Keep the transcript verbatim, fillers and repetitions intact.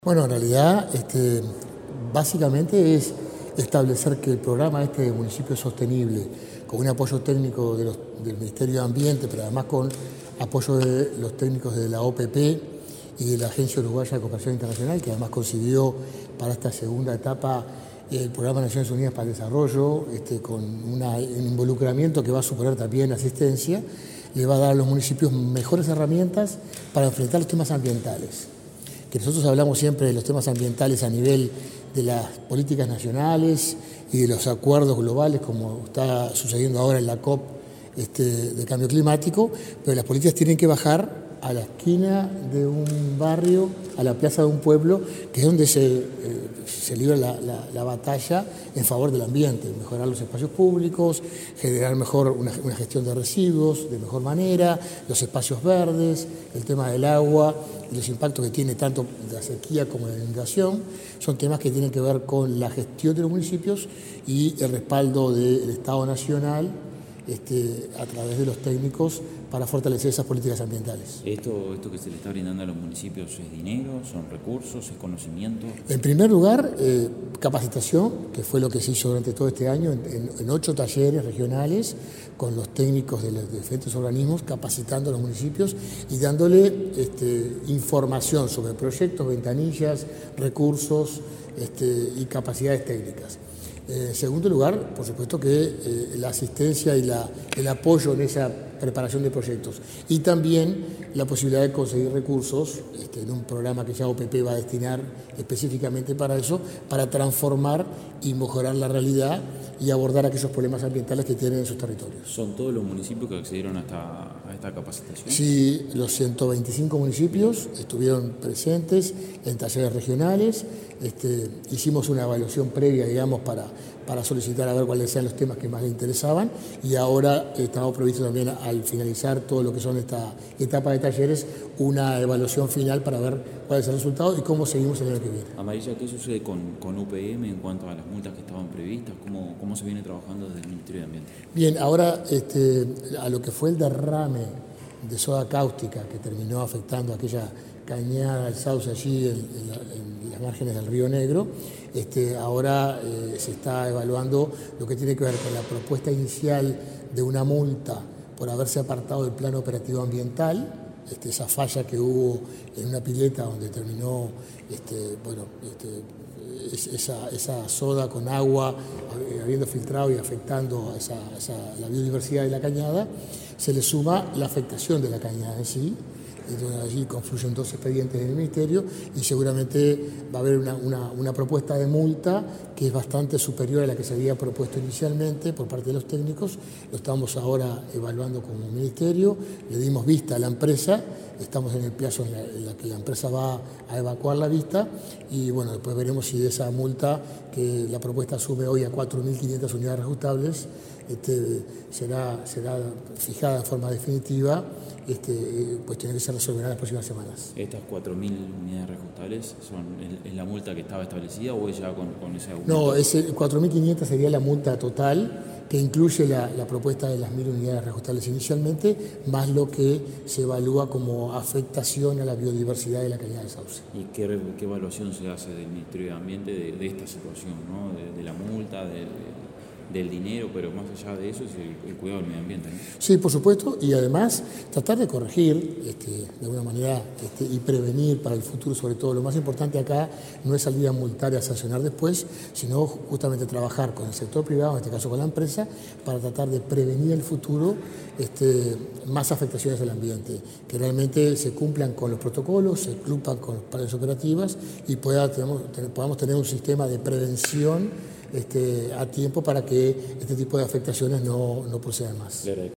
Bueno, en realidad, este, básicamente es establecer que el programa este de Municipio Sostenible, con un apoyo técnico de los, del Ministerio de Ambiente, pero además con apoyo de los técnicos de la O P P y de la Agencia Uruguaya de Cooperación Internacional, que además concibió para esta segunda etapa el Programa de Naciones Unidas para el Desarrollo, este, con una, un involucramiento que va a suponer también asistencia, le va a dar a los municipios mejores herramientas para enfrentar los temas ambientales. Que nosotros hablamos siempre de los temas ambientales a nivel de las políticas nacionales y de los acuerdos globales, como está sucediendo ahora en la COP este, de cambio climático, pero las políticas tienen que bajar a la esquina de un barrio, a la plaza de un pueblo, que es donde se, eh, se libra la, la, la batalla en favor del ambiente, mejorar los espacios públicos, generar mejor una, una gestión de residuos de mejor manera, los espacios verdes, el tema del agua y los impactos que tiene tanto la sequía como la inundación, son temas que tienen que ver con la gestión de los municipios y el respaldo del Estado Nacional este, a través de los técnicos para fortalecer esas políticas ambientales. ¿Esto, ¿Esto que se le está brindando a los municipios es dinero, son recursos, es conocimiento? En primer lugar, eh, capacitación, que fue lo que se hizo durante todo este año, en, en, en ocho talleres regionales con los técnicos de los diferentes organismos, capacitando a los municipios y dándole este, información sobre proyectos, ventanillas, recursos este, y capacidades técnicas. Eh, en segundo lugar, por supuesto que eh, la asistencia y la, el apoyo en esa preparación de proyectos y también la posibilidad de conseguir recursos este, en un programa que ya O P P va a destinar específicamente para eso, para transformar y mejorar la realidad y abordar aquellos problemas ambientales que tienen en sus territorios. ¿Son todos los municipios que accedieron a esta, a esta capacitación? Sí, los ciento veinticinco municipios estuvieron presentes en talleres regionales. Este, hicimos una evaluación previa, digamos, para, para solicitar a ver cuáles eran los temas que más le interesaban y ahora estamos previstos también, al finalizar todo lo que son esta etapa de talleres, una evaluación final para ver cuál es el resultado y cómo seguimos el año que viene. Amarilla, ¿qué sucede con, con U P M en cuanto a las multas que estaban previstas? ¿Cómo, cómo se viene trabajando desde el Ministerio de Ambiente? Bien, ahora este, a lo que fue el derrame de soda cáustica que terminó afectando aquella cañada, el sauce allí en, en, la, en las márgenes del Río Negro, este, ahora eh, se está evaluando lo que tiene que ver con la propuesta inicial de una multa por haberse apartado del plano operativo ambiental, este, esa falla que hubo en una pileta donde terminó este, bueno, este, esa, esa soda con agua habiendo filtrado y afectando a esa, esa, la biodiversidad de la cañada, se le suma la afectación de la cañada en sí. Entonces allí confluyen dos expedientes del Ministerio y seguramente va a haber una, una, una propuesta de multa que es bastante superior a la que se había propuesto inicialmente por parte de los técnicos. Lo estamos ahora evaluando como Ministerio, le dimos vista a la empresa, estamos en el plazo en la, en la que la empresa va a evacuar la vista y bueno, después veremos si de esa multa que la propuesta sube hoy a cuatro mil quinientas unidades reajustables, este, será, será fijada en forma definitiva, este, pues tiene que ser resolverá en las próximas semanas. ¿Estas cuatro mil unidades reajustables son en la multa que estaba establecida o es ya con, con ese aumento? No, ese cuatro mil quinientas sería la multa total, que incluye la, la propuesta de las mil unidades reajustables inicialmente, más lo que se evalúa como afectación a la biodiversidad de la cañada de sauce. ¿Y qué, qué evaluación se hace del Ministerio de Ambiente de, de esta situación, ¿no? de, de la multa, de, de, del dinero, pero más allá de eso es el, el cuidado del medio ambiente, ¿no? Sí, por supuesto, y además tratar de corregir este, de alguna manera este, y prevenir para el futuro, sobre todo. Lo más importante acá no es salir a multar y a sancionar después, sino justamente trabajar con el sector privado, en este caso con la empresa, para tratar de prevenir en el futuro este, más afectaciones al ambiente, que realmente se cumplan con los protocolos, se cumplan con los planes operativas y pueda, tenemos, podamos tener un sistema de prevención Este, a tiempo para que este tipo de afectaciones no, no procedan más.